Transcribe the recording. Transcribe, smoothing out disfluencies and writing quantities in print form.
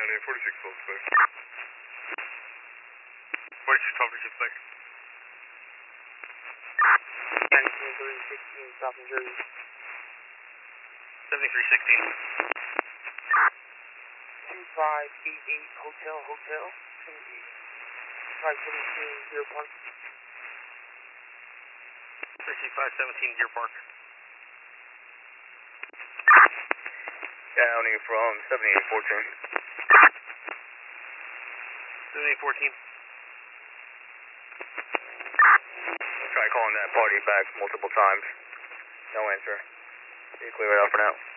County, 46 volts clear. 46 12 clear. 19316 South New Jersey. 7316. 2588 Hotel, 517 Deer Park. 517 Deer Park. County from 7814. 7814. Try calling that party back multiple times. No answer. You clear it out for now.